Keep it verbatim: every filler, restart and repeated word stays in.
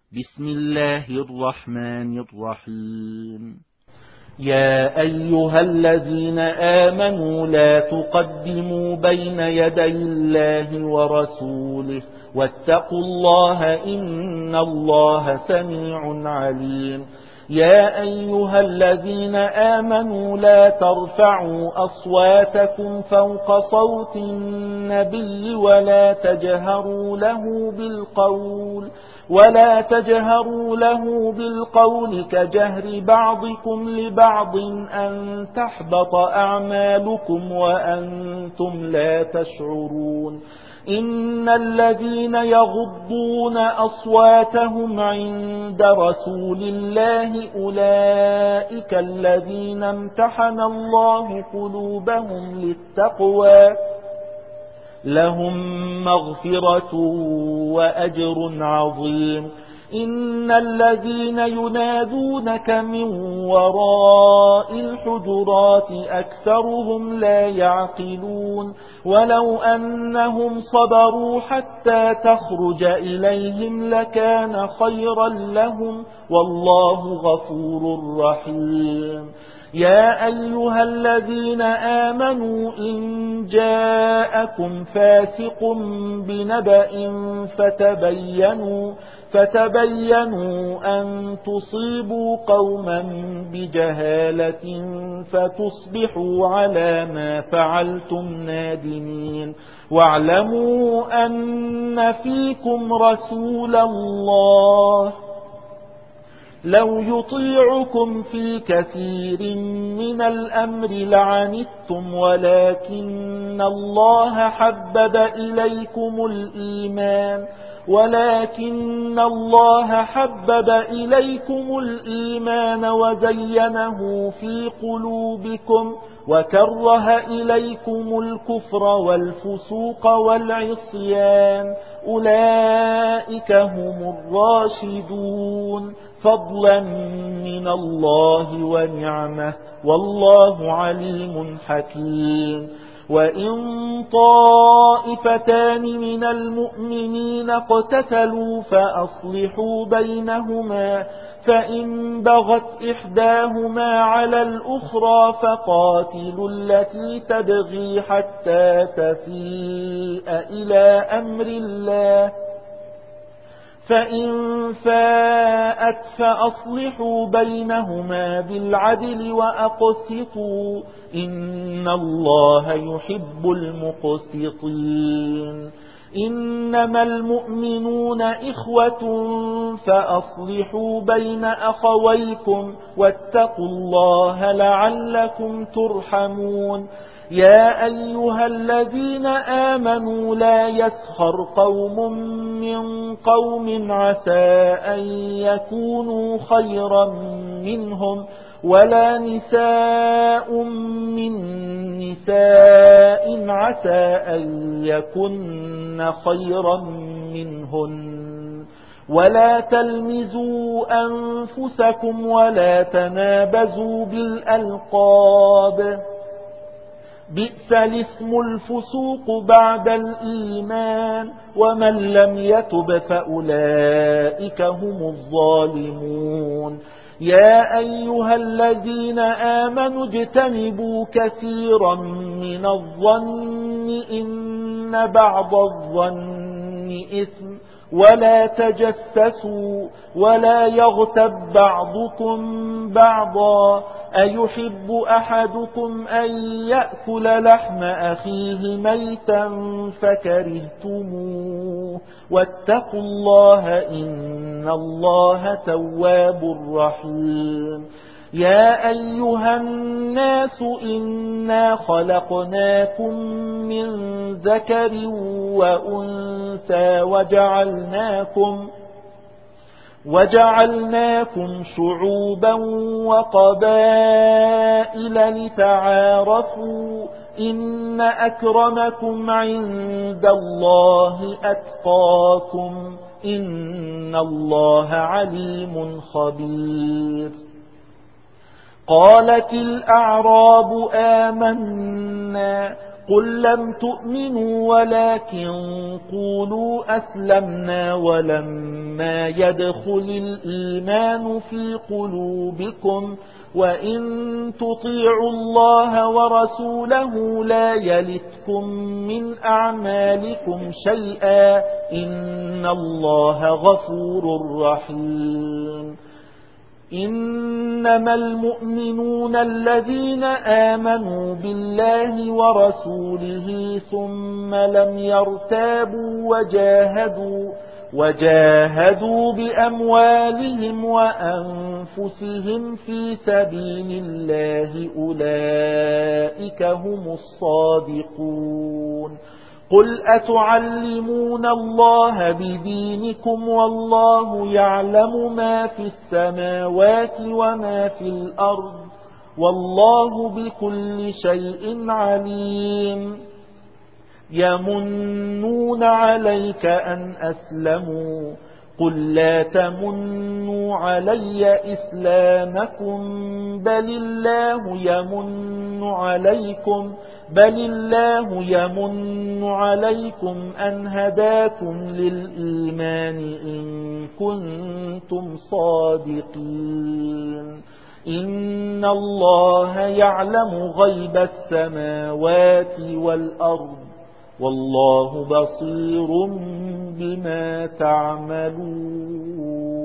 بسم الله الرحمن الرحيم. يا أيها الذين آمنوا لا تقدموا بين يدي الله ورسوله واتقوا الله إن الله سميع عليم. يا أيها الذين آمنوا لا ترفعوا أصواتكم فوق صوت النبي ولا تجهروا له بالقول ولا تجهروا له بالقول كجهر بعضكم لبعض أن تحبط أعمالكم وأنتم لا تشعرون. إن الذين يغضون أصواتهم عند رسول الله أولئك الذين امتحن الله قلوبهم للتقوى لهم مغفرة وأجر عظيم. إن الذين ينادونك من وراء الحجرات أكثرهم لا يعقلون. ولو أنهم صبروا حتى تخرج إليهم لكان خيرا لهم والله غفور رحيم. يا أيها الذين آمنوا إن جاءكم فاسق بنبأ فتبينوا فتبينوا أن تصيبوا قوما بجهالة فتصبحوا على ما فعلتم نادمين. واعلموا أن فيكم رسول الله لو يطيعكم في كثير من الأمر لعنتم ولكن الله حبب إليكم الإيمان ولكن الله حبب إليكم الإيمان وزينه في قلوبكم وكره إليكم الكفر والفسوق والعصيان أولئك هم الراشدون فضلا من الله ونعمه والله عليم حكيم. وإن طائفتان من المؤمنين اقتتلوا فأصلحوا بينهما فإن بغت إحداهما على الأخرى فقاتلوا التي تبغي حتى تفيء إلى أمر الله فإن فاءت فأصلحوا بينهما بالعدل وأقسطوا إن الله يحب المقسطين. إنما المؤمنون إخوة فأصلحوا بين أخويكم واتقوا الله لعلكم ترحمون. يا أيها الذين آمنوا لا يسخر قوم من قوم عسى أن يكونوا خيرا منهم ولا نساء من نساء عسى أن يكن خيرا منهن ولا تلمزوا أنفسكم ولا تنابزوا بالألقاب بئس الاسم الفسوق بعد الإيمان ومن لم يتب فأولئك هم الظالمون. يا أيها الذين آمنوا اجتنبوا كثيرا من الظن إن بعض الظن إثم ولا تجسسوا ولا يغتب بعضكم بعضا أيحب أحدكم أن يأكل لحم أخيه ميتا فكرهتموه واتقوا الله إن الله تواب رحيم. يا أيها الناس إنا خلقناكم من ذكر وأنثى وجعلناكم وجعلناكم شعوبا وقبائل لتعارفوا إن أكرمكم عند الله أتقاكم إن الله عليم خبير. قالت الأعراب آمنا قل لم تؤمنوا ولكن قولوا أسلمنا ولما يدخل الإيمان في قلوبكم وإن تطيعوا الله ورسوله لا يلتكم من أعمالكم شيئا إن الله غفور رحيم. إنما المؤمنون الذين آمنوا بالله ورسوله ثم لم يرتابوا وجاهدوا وجاهدوا بأموالهم وأنفسهم في سبيل الله أولئك هم الصادقون. قل أتعلمون الله بدينكم والله يعلم ما في السماوات وما في الأرض والله بكل شيء عليم. يمنون عليك أن أسلموا قل لا تمنوا علي إسلامكم بل الله يمن عليكم بل الله يمن عليكم أن هداكم للإيمان إن كنتم صادقين. إن الله يعلم غيب السماوات والأرض والله بصير بما تعملون.